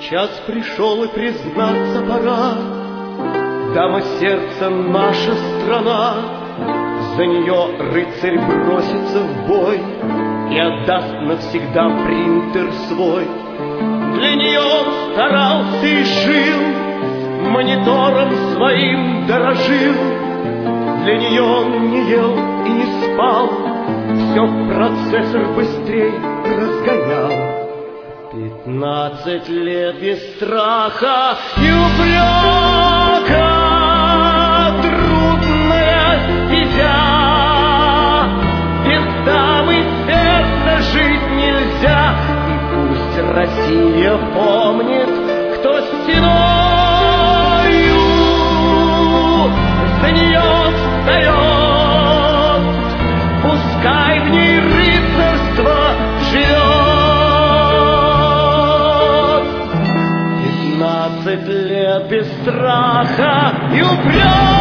Час пришел, и признаться пора. Дама сердца, наша страна, за нее рыцарь бросится в бой и отдаст навсегда принтер свой. Для нее он старался и жил, монитором своим дорожил. Для нее он не ел и не спал, все процессор быстрей разгонял. 15 лет без страха и упрека, трудная стезя. Без дамы сердца жить нельзя. И пусть Россия помнит, кто стеною за нее встает. Пускай в ней рыцарство живет. 15 лет без страха и упрека.